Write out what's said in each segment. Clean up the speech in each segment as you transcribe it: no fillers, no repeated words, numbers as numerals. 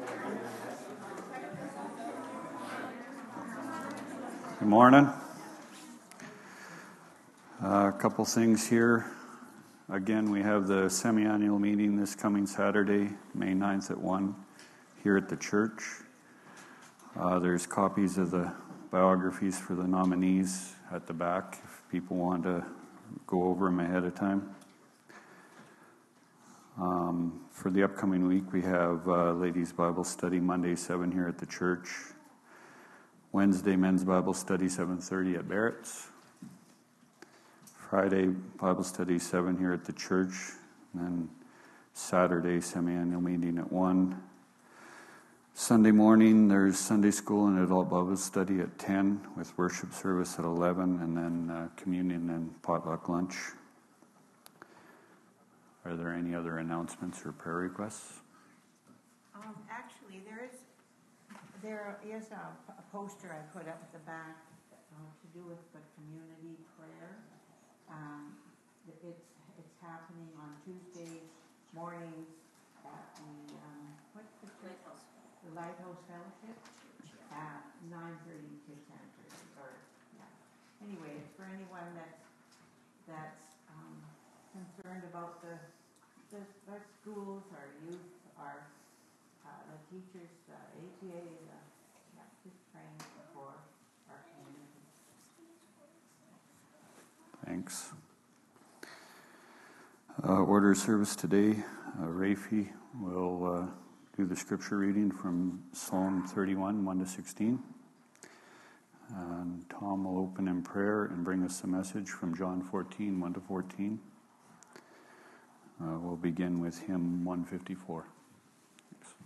Good morning. A couple things here. Again, we have the semi-annual meeting this coming Saturday, May 9th at 1 here at the church. There's copies of the biographies for the nominees at the back if people want to go over them ahead of time. For the upcoming week, we have Ladies' Bible Study Monday 7 here at the church. Wednesday, Men's Bible Study 7:30 at Barrett's. Friday, Bible Study 7 here at the church. And then Saturday, semi-annual meeting at 1. Sunday morning, there's Sunday school and adult Bible study at 10 with worship service at 11, and then communion and potluck lunch. Are there any other announcements or prayer requests? Actually, there is a poster I put up at the back to do with the community prayer. It's happening on Tuesdays mornings at the what's the church? The Lighthouse Fellowship at 9:30 to 10:30. Or yeah. Anyway, it's for anyone that's concerned about our schools, our youth, our the teachers, the ATA, just praying for our community. Thanks. Order of service today, Rafi will do the scripture reading from Psalm 31, 1 to 16. And Tom will open in prayer and bring us a message from John 14, 1 to 14. We'll begin with hymn 154. Thanks.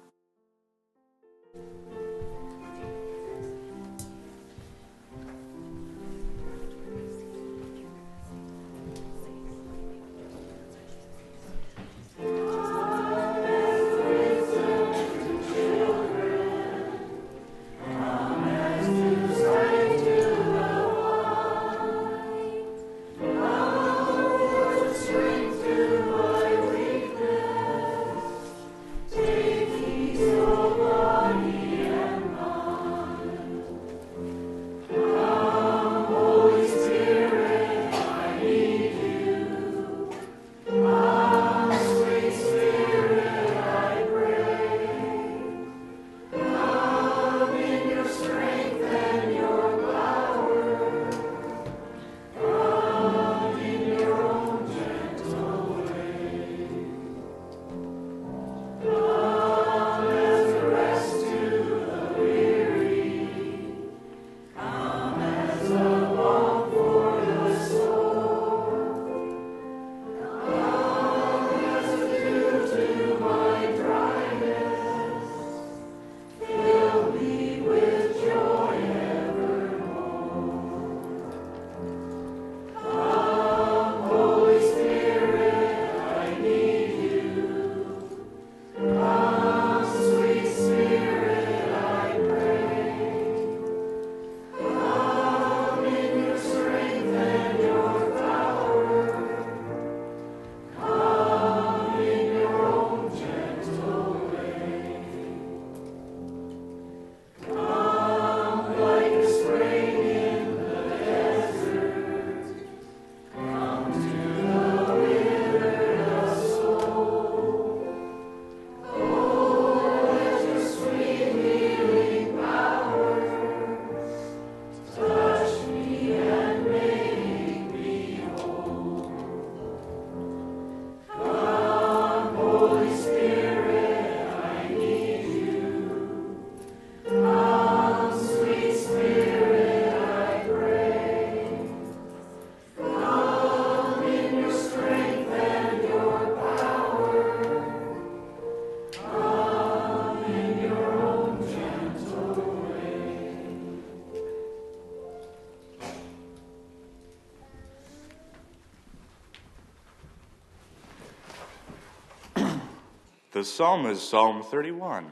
The psalm is Psalm 31.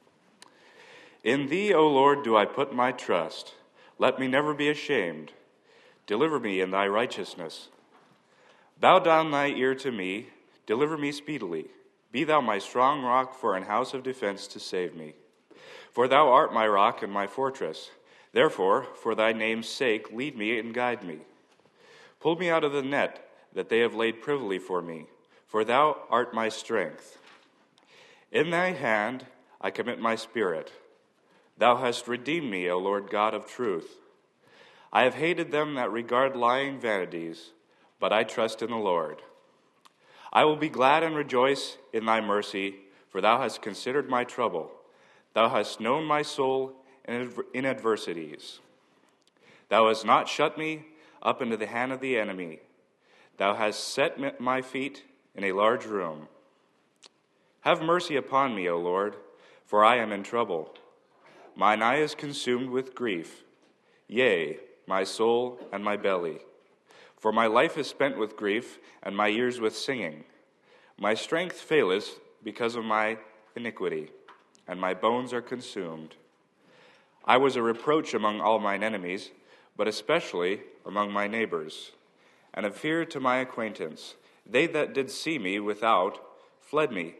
In thee, O Lord, do I put my trust. Let me never be ashamed. Deliver me in thy righteousness. Bow down thy ear to me. Deliver me speedily. Be thou my strong rock for an house of defense to save me. For thou art my rock and my fortress. Therefore, for thy name's sake, lead me and guide me. Pull me out of the net that they have laid privily for me, for thou art my strength. In thy hand I commit my spirit. Thou hast redeemed me, O Lord God of truth. I have hated them that regard lying vanities, but I trust in the Lord. I will be glad and rejoice in thy mercy, for thou hast considered my trouble. Thou hast known my soul in adversities. Thou hast not shut me up into the hand of the enemy. Thou hast set my feet in a large room. Have mercy upon me, O Lord, for I am in trouble. Mine eye is consumed with grief, yea, my soul and my belly. For my life is spent with grief, and my years with singing. My strength faileth because of my iniquity, and my bones are consumed. I was a reproach among all mine enemies, but especially among my neighbors, and a fear to my acquaintance. They that did see me without fled me.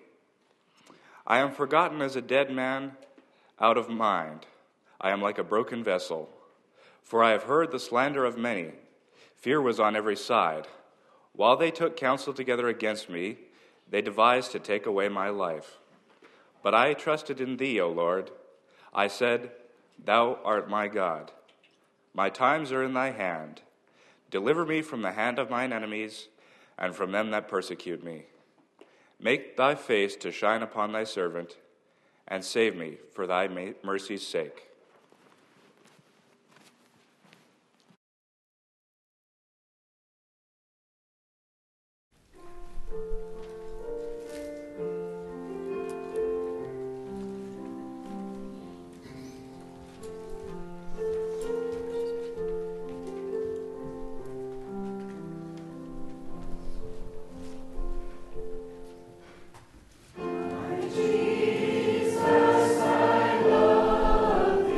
I am forgotten as a dead man out of mind. I am like a broken vessel. For I have heard the slander of many. Fear was on every side. While they took counsel together against me, they devised to take away my life. But I trusted in thee, O Lord. I said, Thou art my God. My times are in thy hand. Deliver me from the hand of mine enemies, and from them that persecute me. Make thy face to shine upon thy servant, and save me for thy mercy's sake. Jesus, I love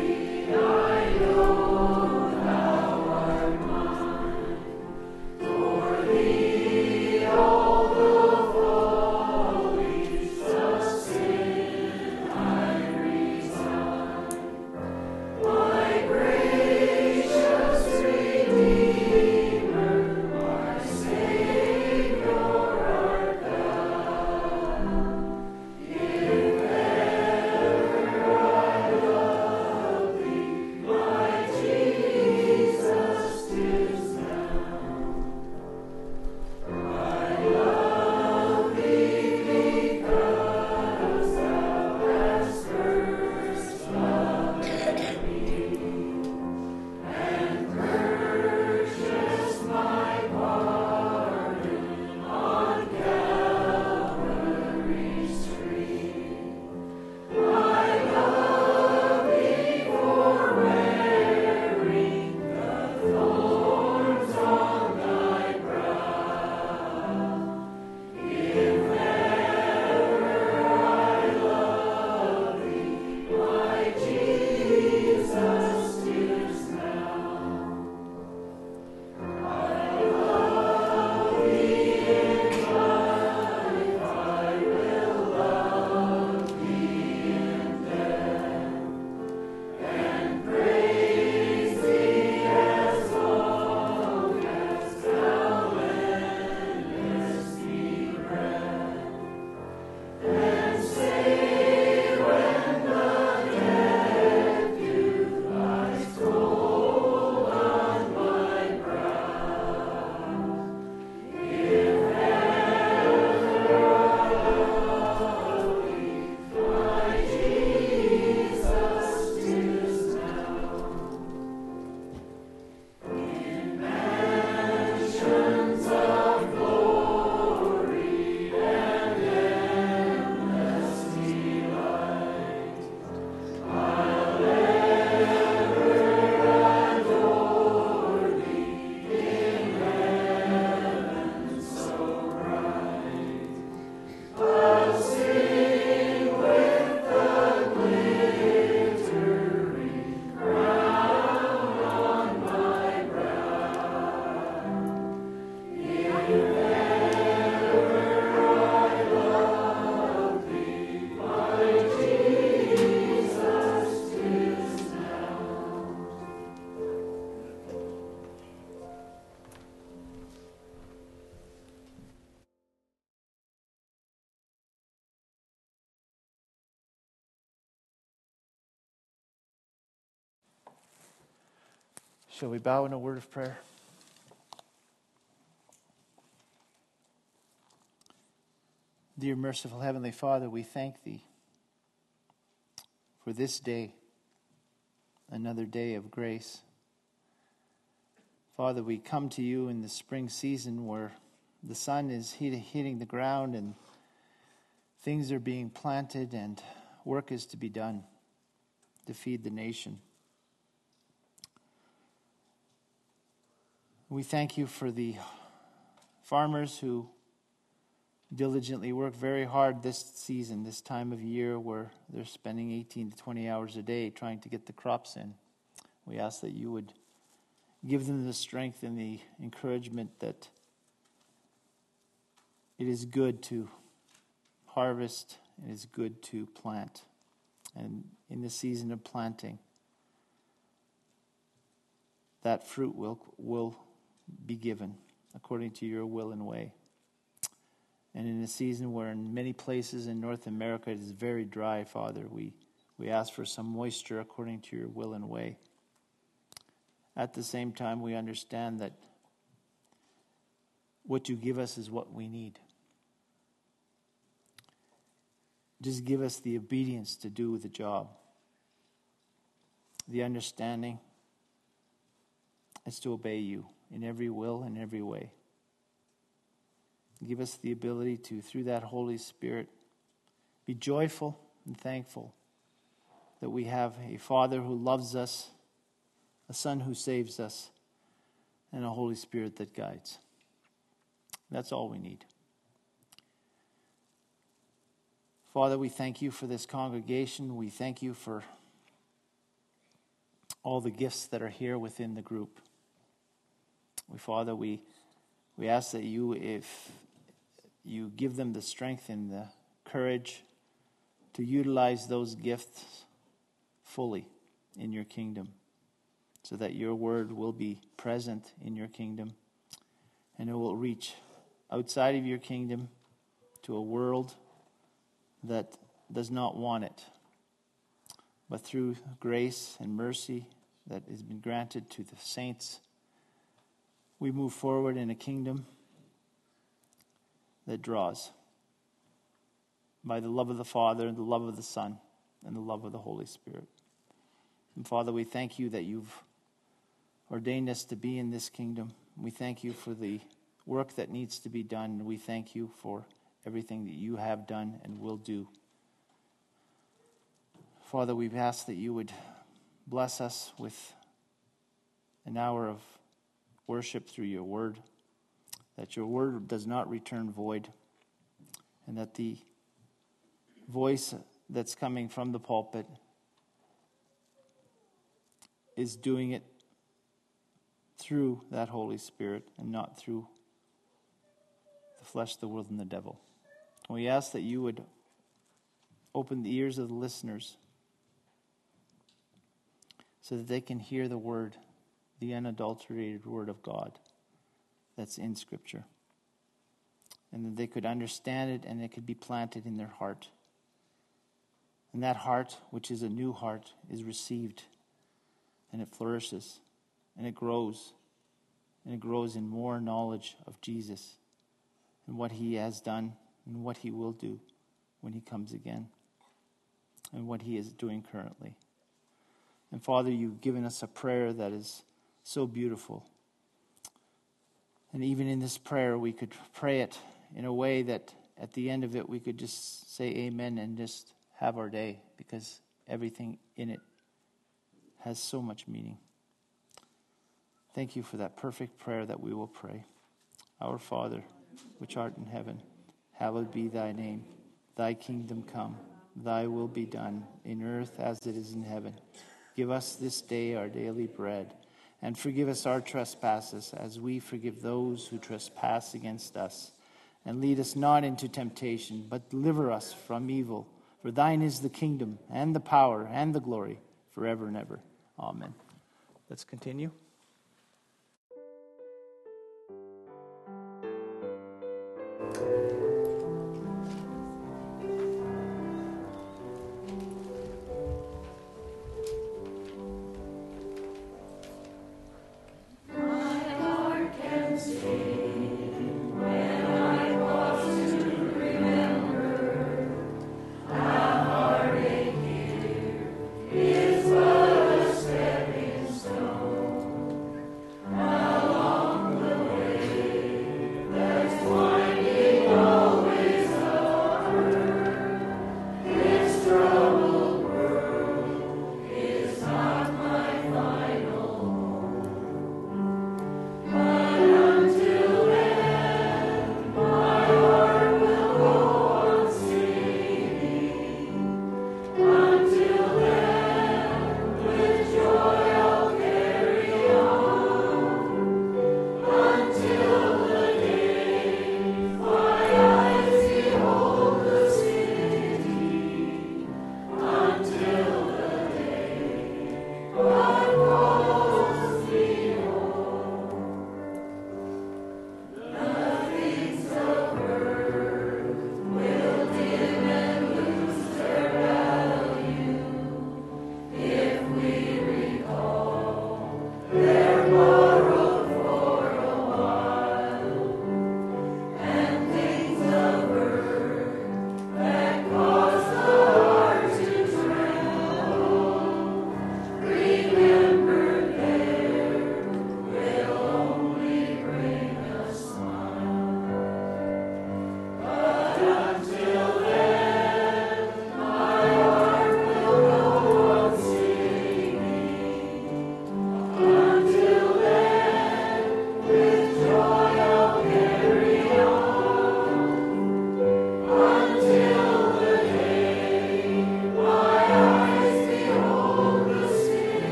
Shall we bow in a word of prayer? Dear merciful Heavenly Father, we thank Thee for this day, another day of grace. Father, we come to You in the spring season where the sun is hitting the ground and things are being planted and work is to be done to feed the nation. We thank You for the farmers who diligently work very hard this season, this time of year where they're spending 18 to 20 hours a day trying to get the crops in. We ask that You would give them the strength and the encouragement that it is good to harvest, it is good to plant. And in the season of planting, that fruit will be given according to Your will and way. And in a season where in many places in North America it is very dry, Father, we ask for some moisture according to Your will and way. At the same time, we understand that what You give us is what we need. Just give us the obedience to do the job. The understanding is to obey You in every will and every way. Give us the ability to, through that Holy Spirit, be joyful and thankful that we have a Father who loves us, a Son who saves us, and a Holy Spirit that guides. That's all we need. Father, we thank You for this congregation. We thank You for all the gifts that are here within the group. Father, we ask that You, if You give them the strength and the courage to utilize those gifts fully in Your kingdom, so that Your word will be present in Your kingdom and it will reach outside of Your kingdom to a world that does not want it. But through grace and mercy that has been granted to the saints, we move forward in a kingdom that draws by the love of the Father, the love of the Son, and the love of the Holy Spirit. And Father, we thank You that You've ordained us to be in this kingdom. We thank You for the work that needs to be done, and we thank You for everything that You have done and will do. Father, we've asked that You would bless us with an hour of worship through Your word, that Your word does not return void, and that the voice that's coming from the pulpit is doing it through that Holy Spirit and not through the flesh, the world, and the devil. We ask that You would open the ears of the listeners so that they can hear the word, the unadulterated word of God that's in Scripture, and that they could understand it and it could be planted in their heart. And that heart, which is a new heart, is received, and it flourishes, and it grows in more knowledge of Jesus and what He has done and what He will do when He comes again, and what He is doing currently. And Father, You've given us a prayer that is so beautiful. And even in this prayer, we could pray it in a way that at the end of it, we could just say amen and just have our day, because everything in it has so much meaning. Thank You for that perfect prayer that we will pray. Our Father, which art in heaven, hallowed be Thy name. Thy kingdom come, Thy will be done, in earth as it is in heaven. Give us this day our daily bread, and forgive us our trespasses, as we forgive those who trespass against us. And lead us not into temptation, but deliver us from evil. For Thine is the kingdom, and the power, and the glory, forever and ever. Amen. Let's continue.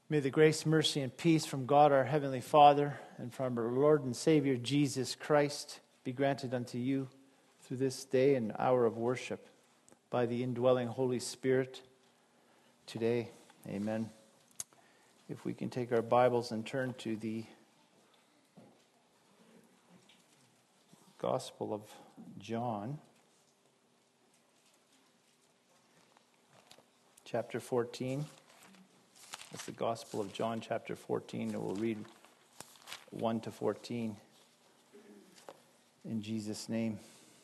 May the grace, mercy, and peace from God our Heavenly Father and from our Lord and Savior Jesus Christ be granted unto you through this day and hour of worship by the indwelling Holy Spirit today. Amen. If we can take our Bibles and turn to the Gospel of John, chapter 14. That's the Gospel of John, chapter 14, and we'll read 1 to 14 in Jesus' name.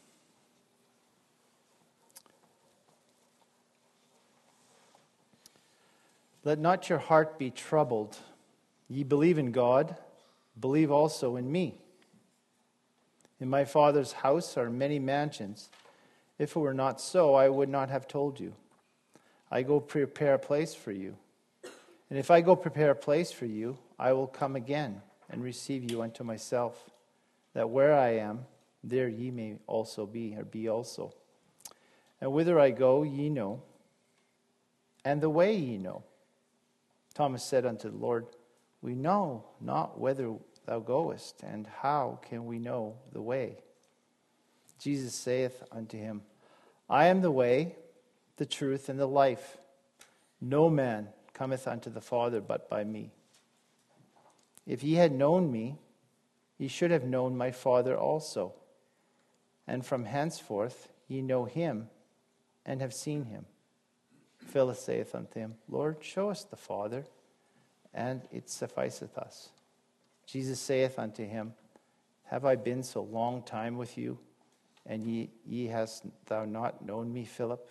Let not your heart be troubled. Ye believe in God, believe also in me. In my Father's house are many mansions. If it were not so, I would not have told you. I go prepare a place for you. And if I go prepare a place for you, I will come again and receive you unto myself, that where I am, there ye may also be, or be also. And whither I go, ye know, and the way ye know. Thomas said unto the Lord, We know not whither thou goest, and how can we know the way? Jesus saith unto him, I am the way, the truth, and the life. No man cometh unto the Father but by me. If ye had known me, ye should have known my Father also. And from henceforth ye know him, and have seen him. Philip saith unto him, Lord, show us the Father, and it sufficeth us. Jesus saith unto him, Have I been so long time with you, and ye hast thou not known me, Philip?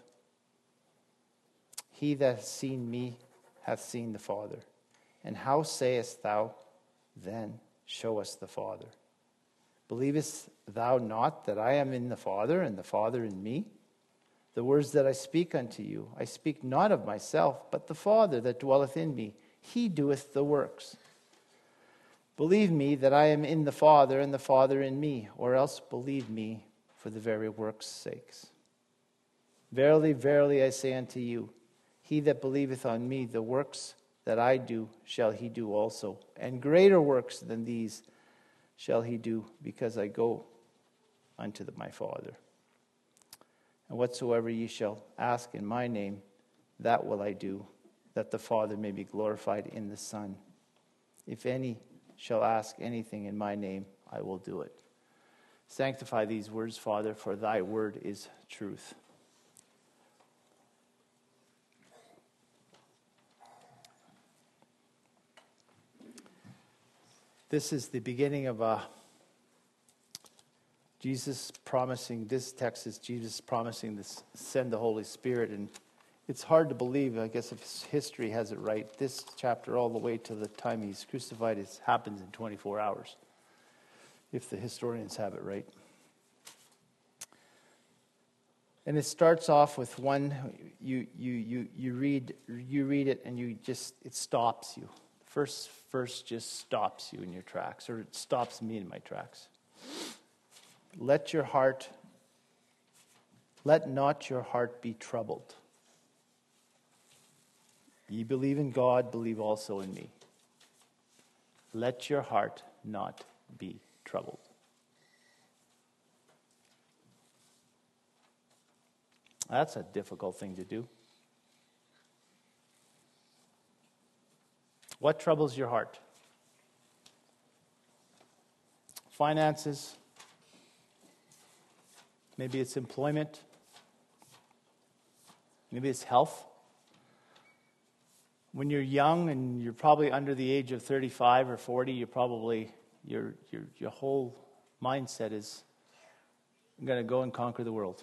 He that hath seen me hath seen the Father. And how sayest thou then, Show us the Father? Believest thou not that I am in the Father, and the Father in me? The words that I speak unto you, I speak not of myself, but the Father that dwelleth in me, he doeth the works. Believe me that I am in the Father, and the Father in me, or else believe me for the very works' sakes. Verily, verily, I say unto you, he that believeth on me, the works that I do shall he do also, and greater works than these shall he do, because I go unto my Father. And whatsoever ye shall ask in my name, that will I do, that the Father may be glorified in the Son. If any shall ask anything in my name, I will do it. Sanctify these words, Father, for thy word is truth. This is the beginning of Jesus promising, this text is Jesus promising to send the Holy Spirit. And it's hard to believe, I guess, if history has it right, this chapter all the way to the time he's crucified happens in 24 hours, if the historians have it right. And it starts off with one, you read it and it stops you. First verse just stops you in your tracks, or it stops me in my tracks. Let not your heart be troubled. Ye believe in God, believe also in me. Let your heart not be troubled. That's a difficult thing to do. What troubles your heart? Finances. Maybe it's employment. Maybe it's health. When you're young and you're probably under the age of 35 or 40, your whole mindset is, I'm going to go and conquer the world.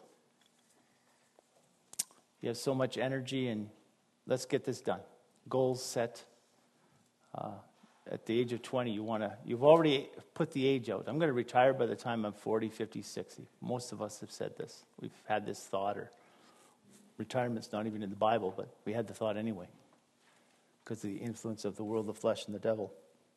You have so much energy and let's get this done. Goals set. At the age of 20, you've already put the age out. I'm going to retire by the time I'm 40, 50, 60. Most of us have said this. We've had this thought, or retirement's not even in the Bible, but we had the thought anyway because of the influence of the world, the flesh, and the devil.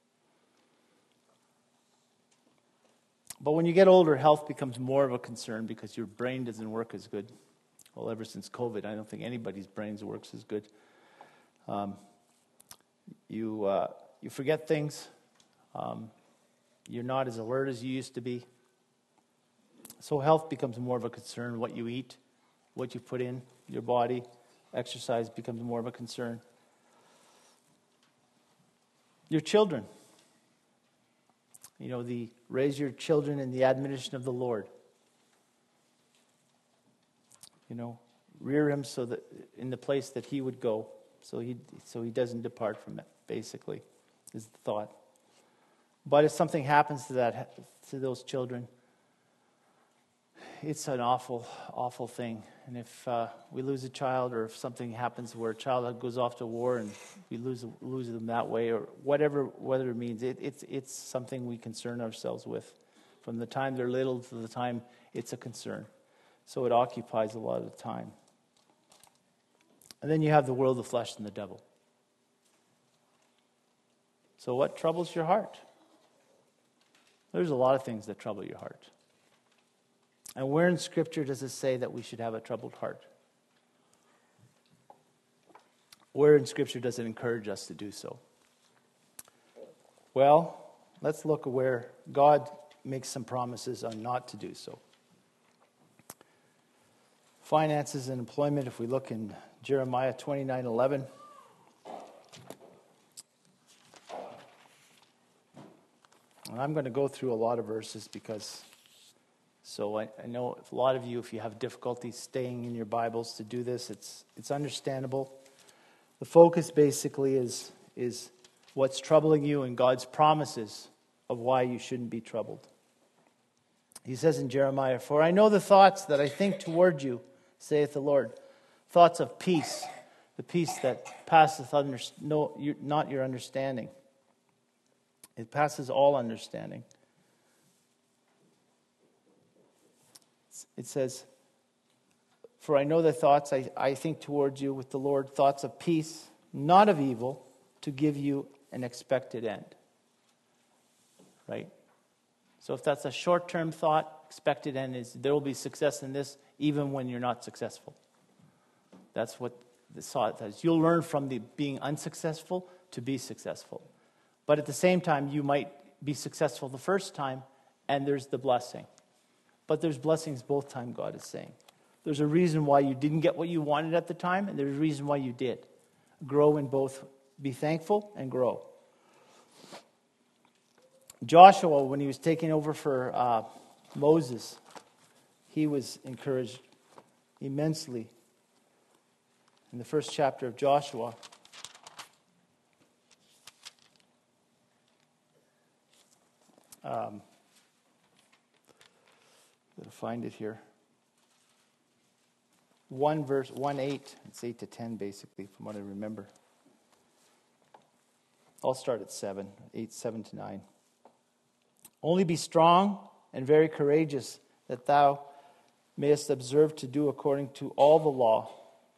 But when you get older, health becomes more of a concern because your brain doesn't work as good. Well, ever since COVID, I don't think anybody's brains works as good. You forget things. You're not as alert as you used to be. So health becomes more of a concern. What you eat, what you put in your body, exercise becomes more of a concern. Your children. Raise your children in the admonition of the Lord. Rear him so that in the place that he would go, so he doesn't depart from it, basically, is the thought. But if something happens to those children, it's an awful, awful thing. And if we lose a child, or if something happens where a child goes off to war and we lose them that way, or whatever it means, it's something we concern ourselves with. From the time they're little to the time it's a concern. So it occupies a lot of the time. And then you have the world, the flesh, and the devil. So what troubles your heart? There's a lot of things that trouble your heart. And where in Scripture does it say that we should have a troubled heart? Where in Scripture does it encourage us to do so? Well, let's look at where God makes some promises on not to do so. Finances and employment, if we look in Jeremiah 29:11. And I'm going to go through a lot of verses so I know a lot of you, if you have difficulty staying in your Bibles to do this, it's understandable. The focus basically is what's troubling you and God's promises of why you shouldn't be troubled. He says in Jeremiah, "For I know the thoughts that I think toward you, saith the Lord, thoughts of peace, the peace that passeth not your understanding. It passes all understanding." It says, "For I know the thoughts I think towards you with the Lord, thoughts of peace, not of evil, to give you an expected end." Right? So if that's a short-term thought, expected end is there will be success in this even when you're not successful. That's what the thought is. You'll learn from being unsuccessful to be successful. But at the same time, you might be successful the first time, and there's the blessing. But there's blessings both times, God is saying. There's a reason why you didn't get what you wanted at the time, and there's a reason why you did. Grow in both. Be thankful and grow. Joshua, when he was taking over for Moses, he was encouraged immensely. In the first chapter of Joshua, I'll find it here. 1:8. It's 8 to 10, basically, from what I remember. I'll start at 7 to 9. "Only be strong and very courageous, that thou mayest observe to do according to all the law."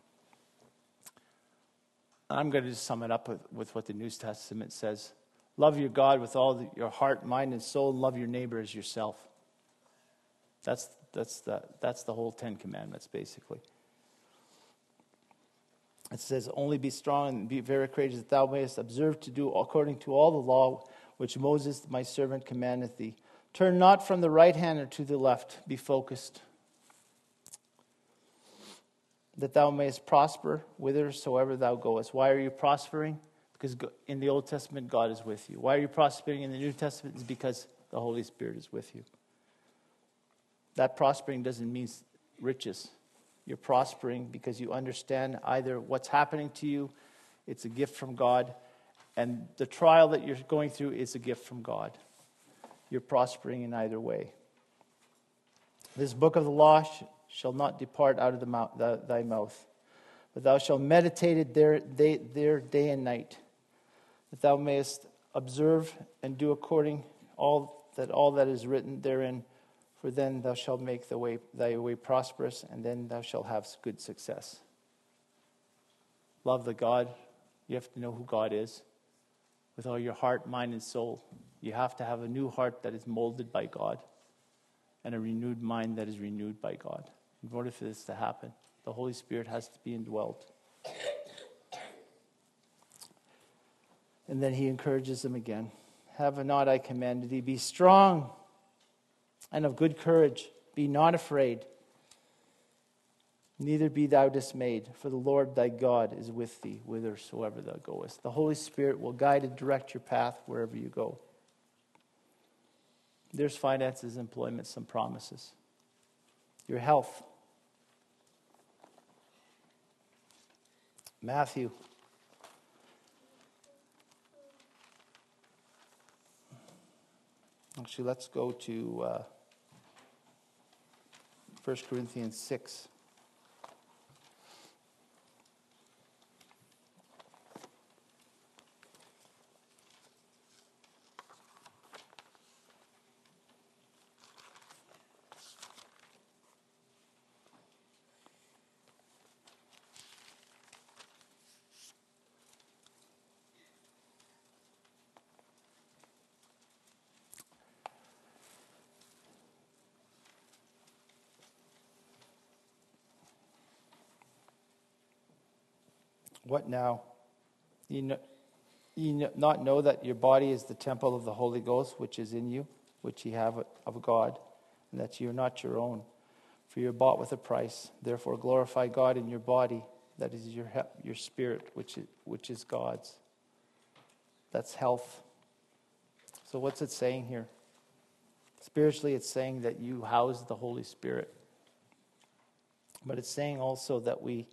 I'm going to just sum it up with what the New Testament says. Love your God with all your heart, mind, and soul, and love your neighbor as yourself. That's the whole 10 Commandments, basically. It says, "Only be strong and be very courageous, that thou mayest observe to do according to all the law which Moses my servant commandeth thee. Turn not from the right hand or to the left. Be focused, that thou mayest prosper whithersoever thou goest." Why are you prospering? Because in the Old Testament, God is with you. Why are you prospering in the New Testament? It's because the Holy Spirit is with you. That prospering doesn't mean riches. You're prospering because you understand either what's happening to you, it's a gift from God, and the trial that you're going through is a gift from God. You're prospering in either way. "This book of the law shall not depart out of thy mouth, but thou shalt meditate it there day and night, that thou mayest observe and do according all that is written therein. For then thou shalt make thy way prosperous, and then thou shalt have good success." Love the God. You have to know who God is with all your heart, mind, and soul. You have to have a new heart that is molded by God and a renewed mind that is renewed by God. In order for this to happen, the Holy Spirit has to be indwelt. And then he encourages them again. Have not I commanded thee? Be strong and of good courage. Be not afraid. Neither be thou dismayed, for the Lord thy God is with thee whithersoever thou goest. The Holy Spirit will guide and direct your path wherever you go. There's finances, employment, some promises. Your health. Matthew. Actually, let's go to 1 Corinthians 6. What now? You not know that your body is the temple of the Holy Ghost, which is in you, which ye have of God, and that you are not your own, for you are bought with a price. Therefore glorify God in your body, that is your spirit, which is God's. That's health. So what's it saying here? Spiritually, it's saying that you house the Holy Spirit. But it's saying also that we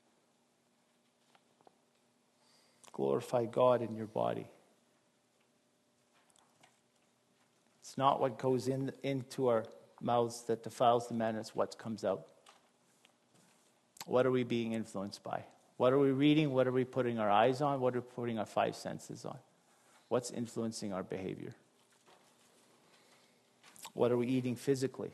glorify God in your body. It's not what goes into our mouths that defiles the man, it's what comes out. What are we being influenced by? What are we reading? What are we putting our eyes on? What are we putting our five senses on? What's influencing our behavior? What are we eating physically?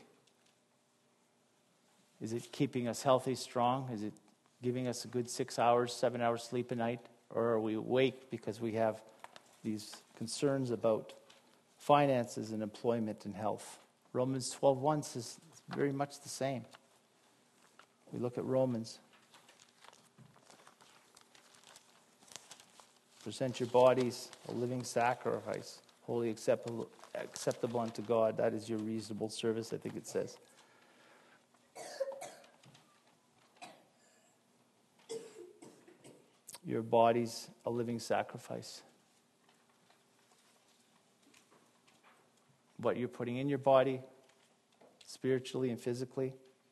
Is it keeping us healthy, strong? Is it giving us a good 6 hours, 7 hours sleep a night? Or are we awake because we have these concerns about finances and employment and health? Romans 12:1 says very much the same. We look at Romans. Present your bodies a living sacrifice, wholly acceptable unto God. That is your reasonable service, I think it says. Your body's a living sacrifice. What you're putting in your body, spiritually and physically,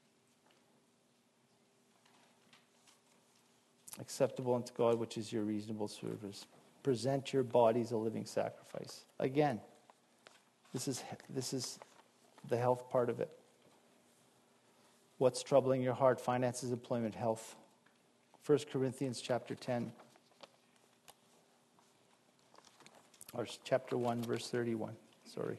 acceptable unto God, which is your reasonable service. Present your bodies a living sacrifice. Again, this is the health part of it. What's troubling your heart? Finances, employment, health. 1 Corinthians chapter 10, or chapter 1, verse 31. Sorry.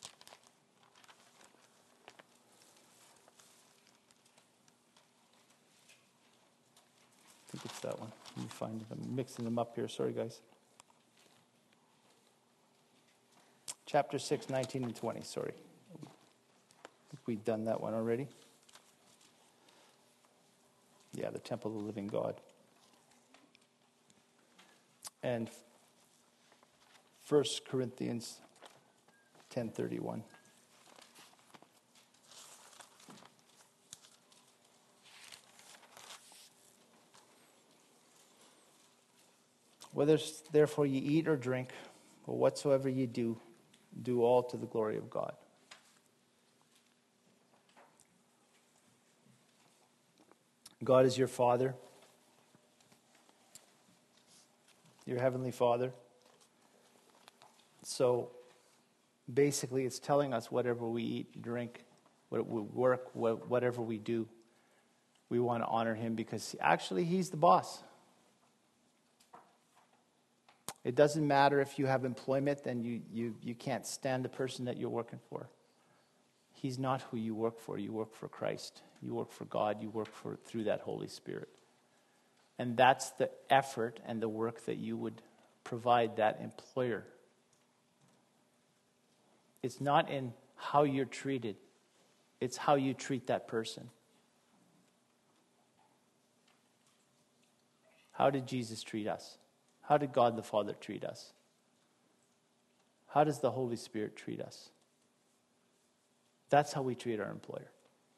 I think it's that one. Let me find it. I'm mixing them up here. Sorry, guys. Chapter 6, 19 and 20. Sorry. I think we've done that one already. Yeah, the temple of the living God. And 1 Corinthians 10:31. Whether therefore ye eat or drink, or whatsoever ye do, do all to the glory of God. God is your Father, your Heavenly Father. So basically it's telling us whatever we eat, drink, what we work, whatever we do, we want to honor Him because actually He's the boss. It doesn't matter if you have employment and you can't stand the person that you're working for. He's not who you work for. You work for Christ. You work for God. You work through that Holy Spirit. And that's the effort and the work that you would provide that employer. It's not in how you're treated. It's how you treat that person. How did Jesus treat us? How did God the Father treat us? How does the Holy Spirit treat us? That's how we treat our employer.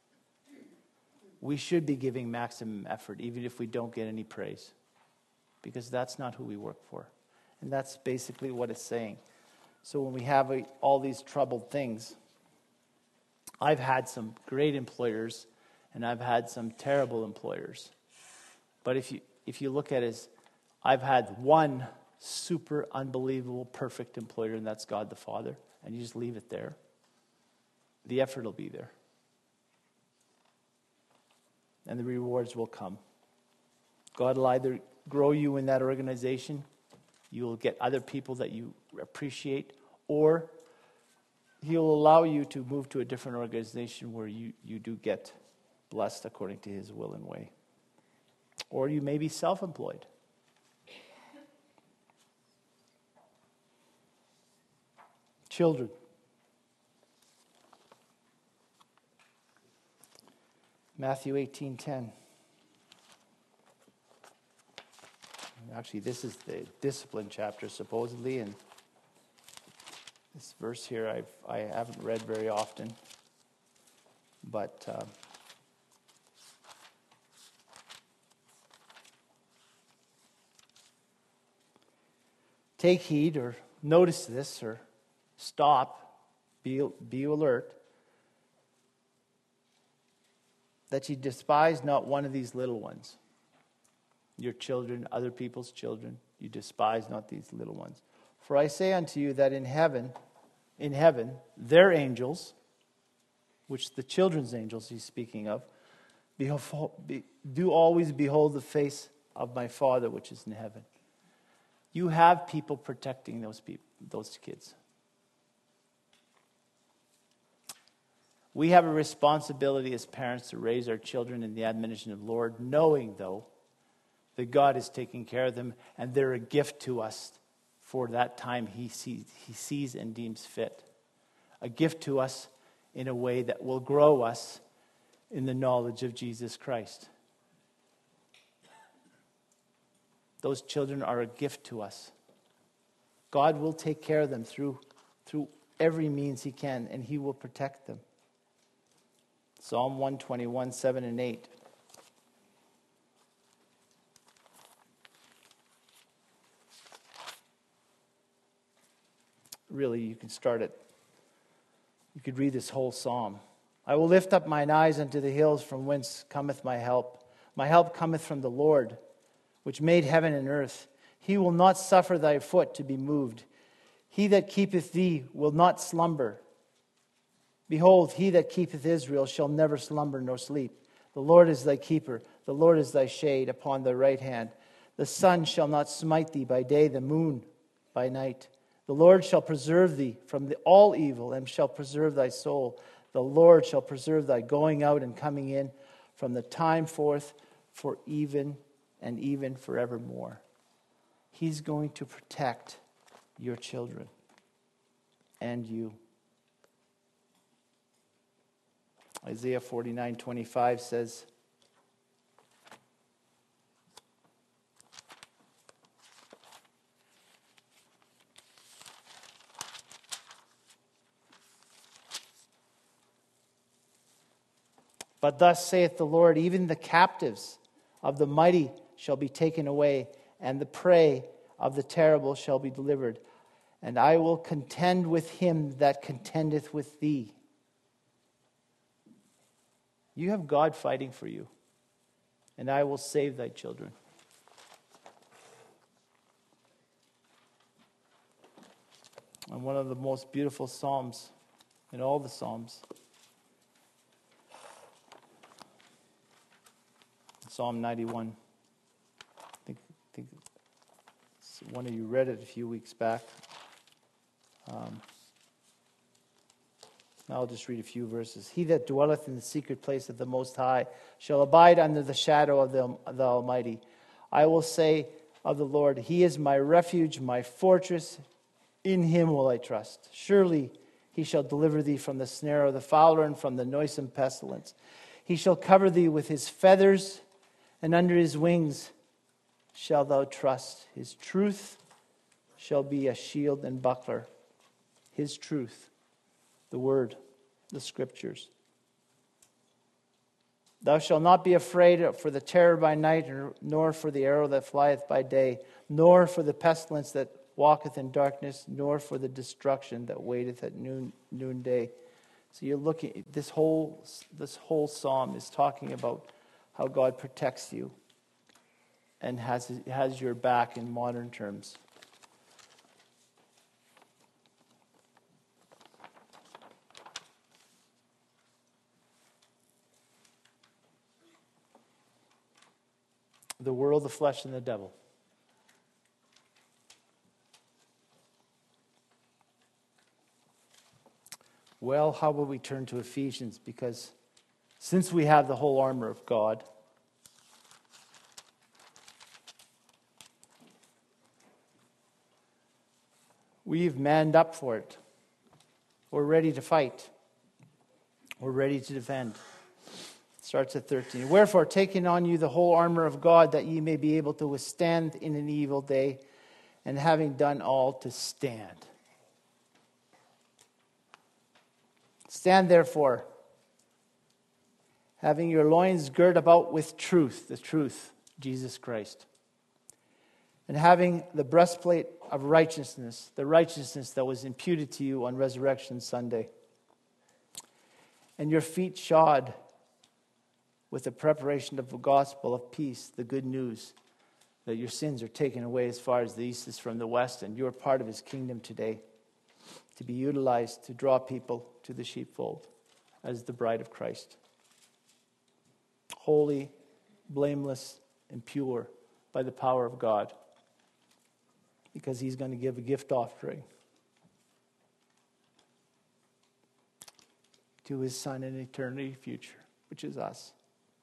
We should be giving maximum effort, even if we don't get any praise, because that's not who we work for. And that's basically what it's saying. So when we have all these troubled things, I've had some great employers, and I've had some terrible employers. But if you look at it as, I've had one super unbelievable, perfect employer, and that's God the Father, and you just leave it there, the effort will be there. And the rewards will come. God will either grow you in that organization, you will get other people that you appreciate, or He'll allow you to move to a different organization where you do get blessed according to His will and way. Or you may be self-employed. Children. Matthew 18:10. Actually, this is the discipline chapter, supposedly, and this verse here I haven't read very often, but take heed, or notice this, or stop, be alert, that you despise not one of these little ones. Your children, other people's children, you despise not these little ones. For I say unto you that in heaven, their angels, which the children's angels he's speaking of, do always behold the face of my Father which is in heaven. You have people protecting those kids. We have a responsibility as parents to raise our children in the admonition of the Lord, knowing, though, that God is taking care of them, and they're a gift to us for that time He sees and deems fit. A gift to us in a way that will grow us in the knowledge of Jesus Christ. Those children are a gift to us. God will take care of them through every means He can, and He will protect them. Psalm 121, 7 and 8. Really, you can start it. You could read this whole psalm. I will lift up mine eyes unto the hills, from whence cometh my help. My help cometh from the Lord, which made heaven and earth. He will not suffer thy foot to be moved. He that keepeth thee will not slumber. Behold, he that keepeth Israel shall never slumber nor sleep. The Lord is thy keeper. The Lord is thy shade upon thy right hand. The sun shall not smite thee by day, the moon by night. The Lord shall preserve thee from all evil, and shall preserve thy soul. The Lord shall preserve thy going out and coming in from the time forth for even and even forevermore. He's going to protect your children and you. Isaiah 49:25 says, but thus saith the Lord, even the captives of the mighty shall be taken away, and the prey of the terrible shall be delivered. And I will contend with him that contendeth with thee. You have God fighting for you, and I will save thy children. And one of the most beautiful psalms in all the psalms, Psalm 91. I think one of you read it a few weeks back. I'll just read a few verses. He that dwelleth in the secret place of the Most High shall abide under the shadow of the Almighty. I will say of the Lord, He is my refuge, my fortress. In Him will I trust. Surely He shall deliver thee from the snare of the fowler and from the noisome pestilence. He shall cover thee with His feathers, and under His wings shalt thou trust. His truth shall be a shield and buckler. His truth, the word, the scriptures. Thou shalt not be afraid for the terror by night, nor for the arrow that flieth by day, nor for the pestilence that walketh in darkness, nor for the destruction that waiteth at noonday. So you're looking, this whole psalm is talking about how God protects you and has your back in modern terms. The world, the flesh, and the devil. Well, how about we turn to Ephesians? Because since we have the whole armor of God, we've manned up for it. We're ready to fight. We're ready to defend. Starts at 13. Wherefore, taking on you the whole armor of God, that ye may be able to withstand in an evil day, and having done all, to stand. Stand therefore, having your loins girt about with truth, the truth, Jesus Christ, and having the breastplate of righteousness, the righteousness that was imputed to you on Resurrection Sunday, and your feet shod with the preparation of the gospel of peace, the good news that your sins are taken away as far as the east is from the west, and you're part of his kingdom today, to be utilized to draw people to the sheepfold as the bride of Christ. Holy, blameless, and pure by the power of God, because he's going to give a gift offering to his Son in eternity future, which is us.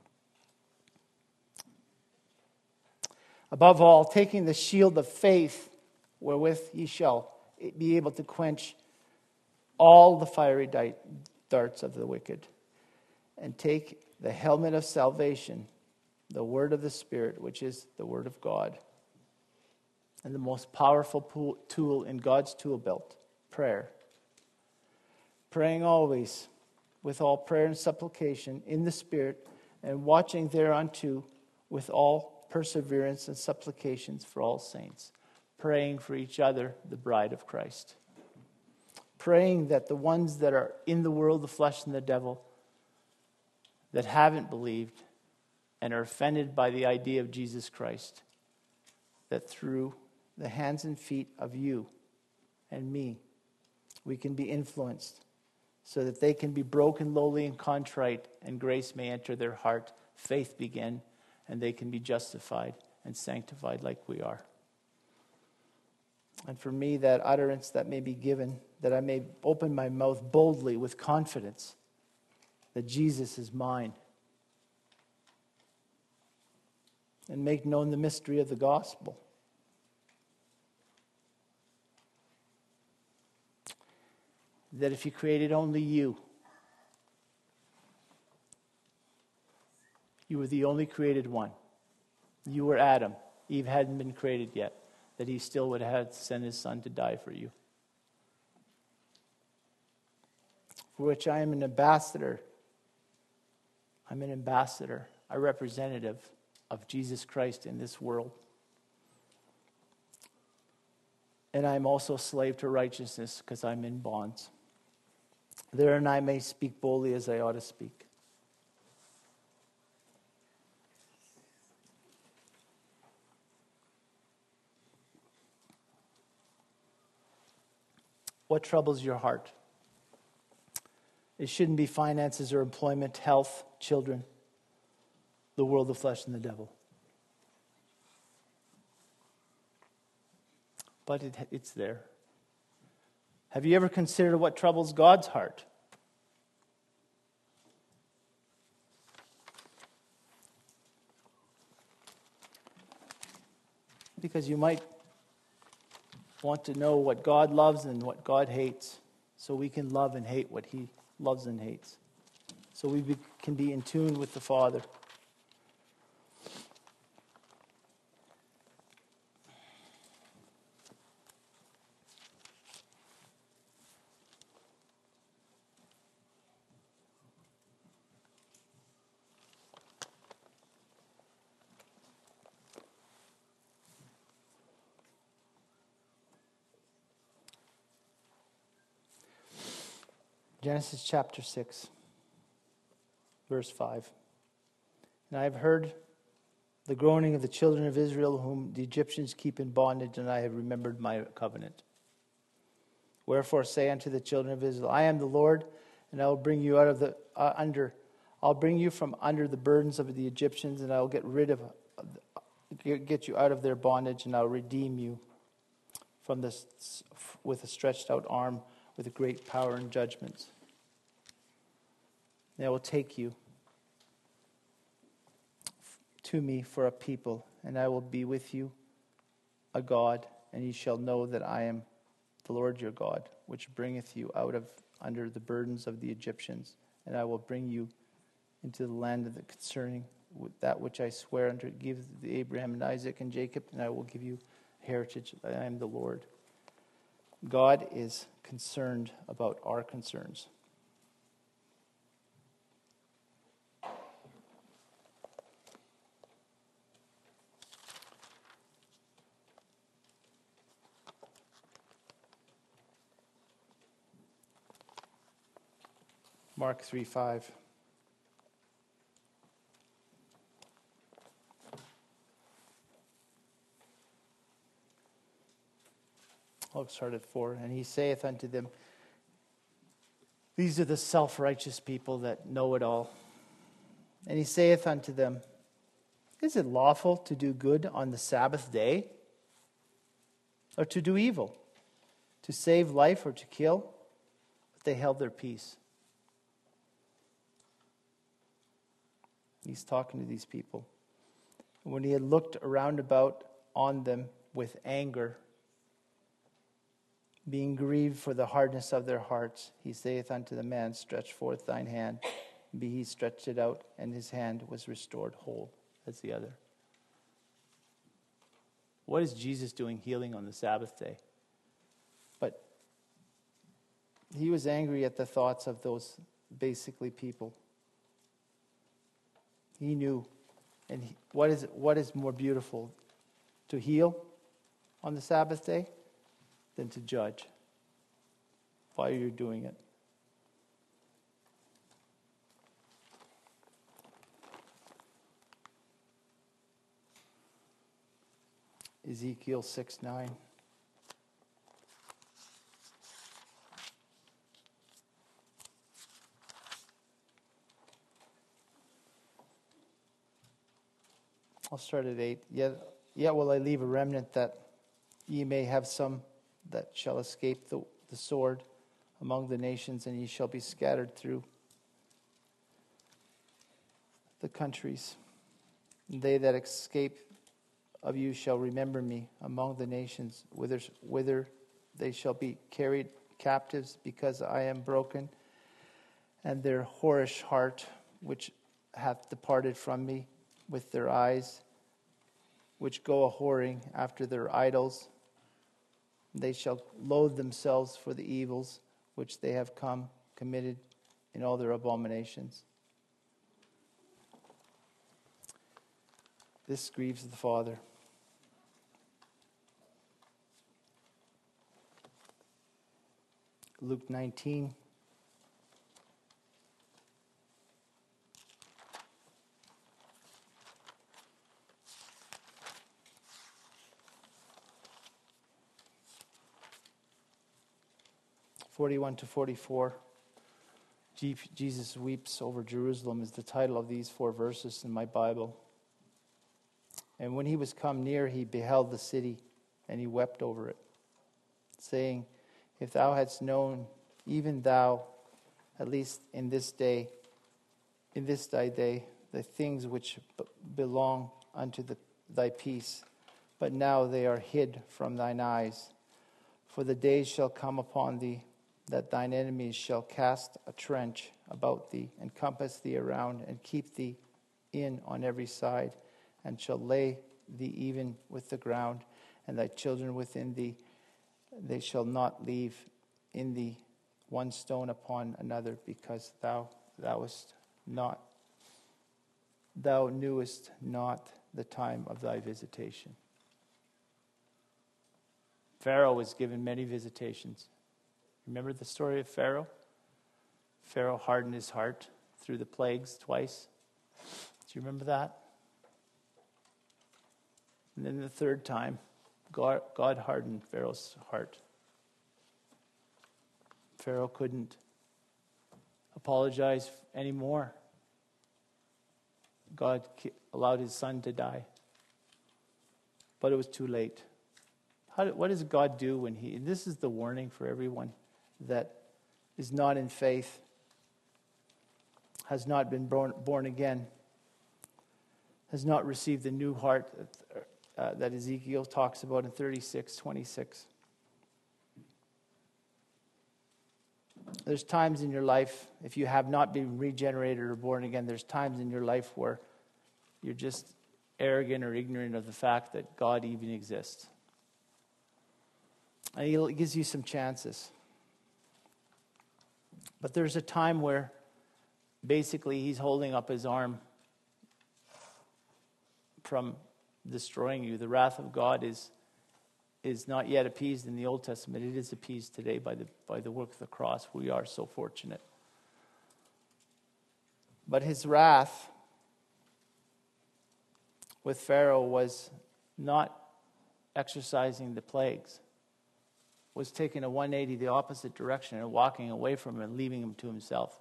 Above all, taking the shield of faith, wherewith ye shall be able to quench all the fiery darts of the wicked, and take the helmet of salvation, the word of the Spirit, which is the word of God, and the most powerful tool in God's tool belt, prayer. Praying always with all prayer and supplication in the Spirit, and watching thereunto with all perseverance and supplications for all saints, praying for each other, the bride of Christ. Praying that the ones that are in the world, the flesh and the devil, that haven't believed and are offended by the idea of Jesus Christ, that through the hands and feet of you and me, we can be influenced so that they can be broken, lowly, and contrite, and grace may enter their heart, faith begin, and they can be justified and sanctified like we are. And for me, that utterance that may be given, that I may open my mouth boldly with confidence that Jesus is mine, and make known the mystery of the gospel. That if he created only you, you were the only created one. You were Adam. Eve hadn't been created yet. That he still would have had to send his son to die for you. For which I am an ambassador. I'm an ambassador, a representative of Jesus Christ in this world. And I'm also a slave to righteousness because I'm in bonds. Therein I may speak boldly as I ought to speak. What troubles your heart? It shouldn't be finances or employment, health, children, the world, the flesh, and the devil. But it's there. Have you ever considered what troubles God's heart? Because you might want to know what God loves and what God hates, so we can love and hate what he loves and hates, so we can be in tune with the Father. Genesis chapter 6, verse 5. And I have heard the groaning of the children of Israel, whom the Egyptians keep in bondage, and I have remembered my covenant. Wherefore say unto the children of Israel, I am the Lord, and I will bring you out of the I'll bring you from under the burdens of the Egyptians, and I will get you out of their bondage, and I'll redeem you from this with a stretched out arm, with a great power and judgments. And I will take you to me for a people, and I will be with you a God, and ye shall know that I am the Lord your God, which bringeth you out of under the burdens of the Egyptians, and I will bring you into the land of the concerning that which I swear unto give to Abraham and Isaac and Jacob, and I will give you heritage. I am the Lord. God is concerned about our concerns. Mark 3:5. I'll start at 4. And he saith unto them, these are the self-righteous people that know it all. And he saith unto them, is it lawful to do good on the Sabbath day, or to do evil, to save life or to kill? But they held their peace. He's talking to these people. And when he had looked around about on them with anger, being grieved for the hardness of their hearts, he saith unto the man, stretch forth thine hand. And he stretched it out, and his hand was restored whole as the other. What is Jesus doing healing on the Sabbath day? But he was angry at the thoughts of those basically people. He knew. And what is more beautiful? To heal on the Sabbath day than to judge why you're doing it. Ezekiel 6:9. I'll start at 8. Yet will I leave a remnant that ye may have some that shall escape the sword among the nations, and ye shall be scattered through the countries. And they that escape of you shall remember me among the nations, whither they shall be carried captives, because I am broken, and their whorish heart, which hath departed from me, with their eyes, which go a-whoring after their idols. They shall loathe themselves for the evils which they have committed in all their abominations. This grieves the Father. Luke 19. (41 to 44). Jesus weeps over Jerusalem is the title of these 4 verses in my Bible. And when he was come near, he beheld the city, and he wept over it, saying, if thou hadst known, even thou, at least in this thy day, the things which belong unto thy peace, but now they are hid from thine eyes. For the days shall come upon thee, that thine enemies shall cast a trench about thee, and compass thee around, and keep thee in on every side, and shall lay thee even with the ground, and thy children within thee. They shall not leave in thee one stone upon another, because thou knewest not the time of thy visitation. Pharaoh was given many visitations. Remember the story of Pharaoh? Pharaoh hardened his heart through the plagues twice. Do you remember that? And then the third time, God hardened Pharaoh's heart. Pharaoh couldn't apologize anymore. God allowed his son to die. But it was too late. What does God do when and this is the warning for everyone that is not in faith, has not been born again, has not received the new heart that Ezekiel talks about in 36:26. There's times in your life, if you have not been regenerated or born again, there's times in your life where you're just arrogant or ignorant of the fact that God even exists. And He gives you some chances. But there's a time where basically He's holding up His arm from destroying you. The wrath of God is not yet appeased in the Old Testament. It is appeased today by the work of the cross. We are so fortunate. But His wrath with Pharaoh was not exercising the plagues, was taking a 180 the opposite direction and walking away from him and leaving him to himself.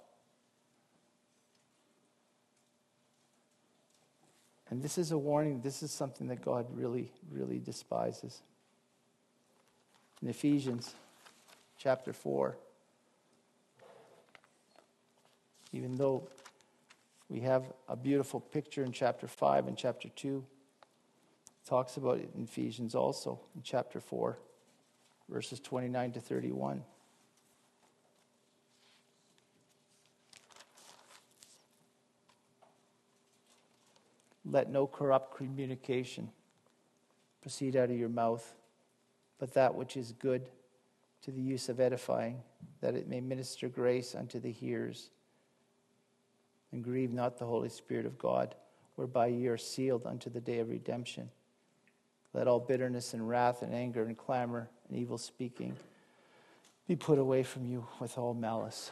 And this is a warning. This is something that God really, really despises. In Ephesians chapter 4, even though we have a beautiful picture in chapter 5 and chapter 2, it talks about it in Ephesians also, in chapter 4, verses 29 to 31. Let no corrupt communication proceed out of your mouth, but that which is good to the use of edifying, that it may minister grace unto the hearers. And grieve not the Holy Spirit of God, whereby ye are sealed unto the day of redemption. Let all bitterness and wrath and anger and clamor and evil speaking be put away from you with all malice.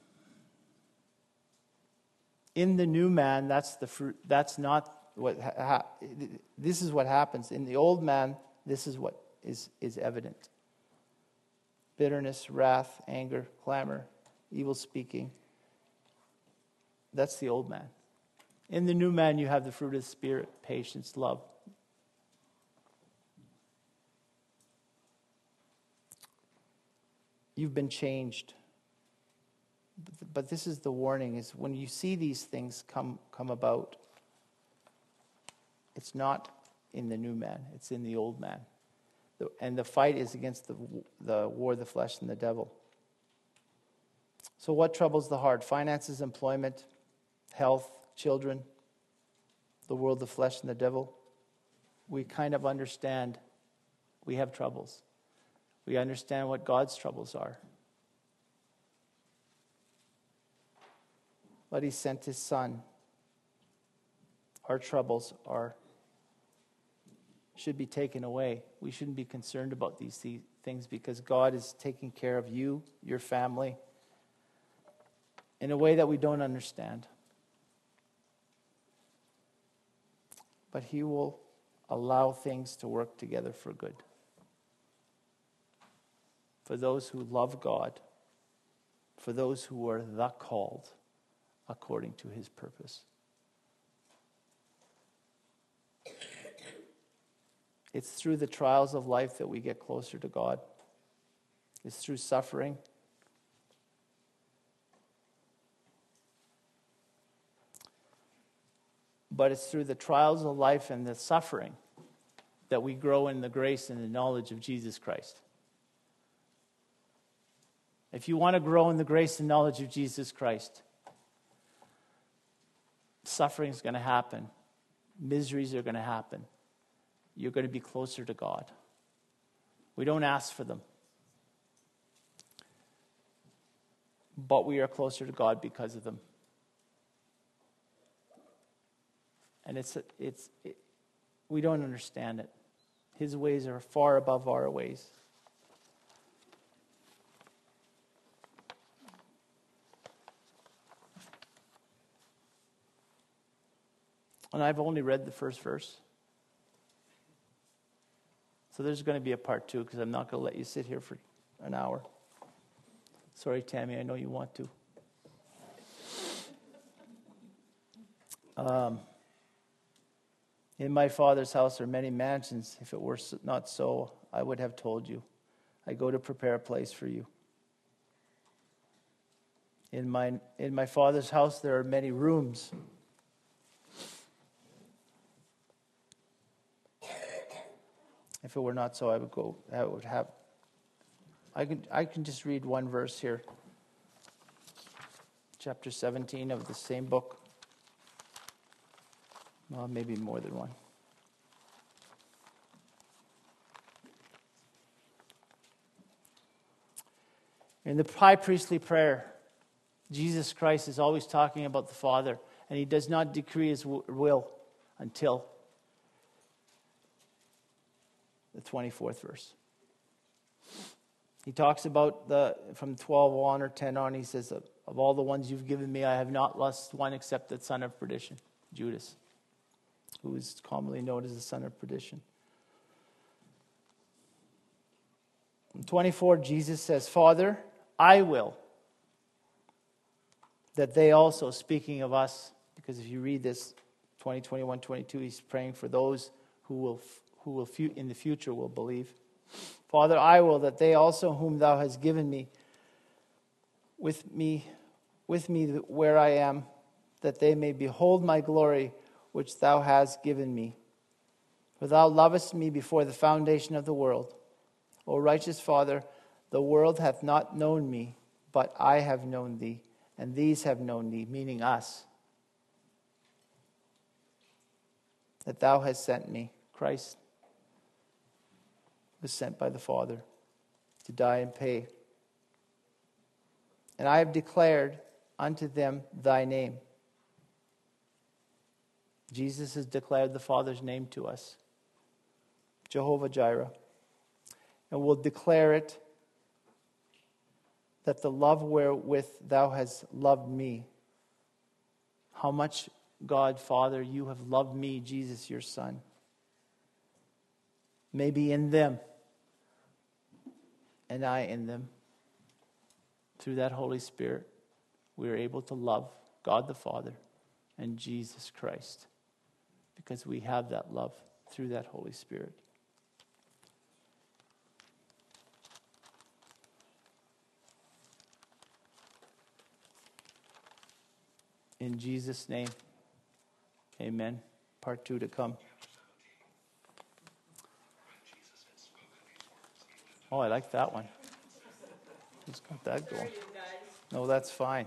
In the new man, that's the fruit. That's not what. This is what happens. In the old man, this is what is evident. Bitterness, wrath, anger, clamor, evil speaking. That's the old man. In the new man, you have the fruit of the Spirit, patience, love. You've been changed. But this is the warning, is when you see these things come about, it's not in the new man, it's in the old man. And the fight is against the war of the flesh and the devil. So what troubles the heart? Finances, employment, health, children, the world, the flesh, and the devil. We kind of understand we have troubles. We understand what God's troubles are. But He sent His Son. Our troubles should be taken away. We shouldn't be concerned about these things because God is taking care of you, your family, in a way that we don't understand. But He will allow things to work together for good. For those who love God, for those who are the called according to His purpose. It's through the trials of life that we get closer to God. It's through suffering. But it's through the trials of life and the suffering that we grow in the grace and the knowledge of Jesus Christ. If you want to grow in the grace and knowledge of Jesus Christ, suffering is going to happen. Miseries are going to happen. You're going to be closer to God. We don't ask for them. But we are closer to God because of them. And we don't understand it. His ways are far above our ways. And I've only read the first verse. So there's going to be a part 2 because I'm not going to let you sit here for an hour. Sorry, Tammy, I know you want to. In my Father's house are many mansions. If it were not so, I would have told you. I go to prepare a place for you. In my Father's house there are many rooms. If it were not so, I can just read one verse here. Chapter 17 of the same book. Well, maybe more than one. In the high priestly prayer, Jesus Christ is always talking about the Father, and he does not decree his will until the 24th verse. He talks about from 12 on or 10 on, he says, of all the ones you've given me, I have not lost one except the son of perdition, Judas, who is commonly known as the son of perdition. In 24, Jesus says, Father, I will that they also, speaking of us, because if you read this, 20, 21, 22, he's praying for those who will in the future will believe. Father, I will that they also whom thou hast given me with me where I am, that they may behold my glory which thou hast given me. For thou lovest me before the foundation of the world. O righteous Father, the world hath not known me, but I have known thee, and these have known thee, meaning us, that thou hast sent me. Christ was sent by the Father to die and pay. And I have declared unto them thy name. Jesus has declared the Father's name to us, Jehovah Jireh. And will declare it, that the love wherewith thou hast loved me. How much, God, Father, you have loved me, Jesus, your Son. May be in them, and I in them. Through that Holy Spirit, we are able to love God the Father and Jesus Christ, because we have that love through that Holy Spirit. In Jesus' name, amen. Part 2 to come. Oh, I like that one. Who's got that going? No, that's fine.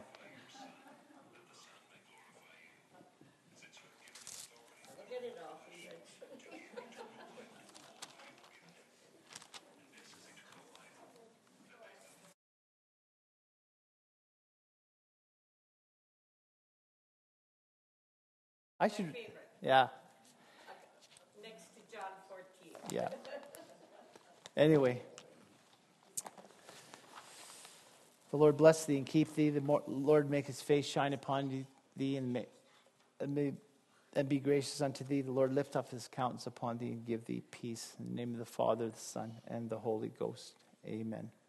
I should, yeah. Next to John 14. Yeah. Anyway. The Lord bless thee and keep thee. The Lord make his face shine upon thee and be gracious unto thee. The Lord lift up his countenance upon thee and give thee peace. In the name of the Father, the Son, and the Holy Ghost. Amen.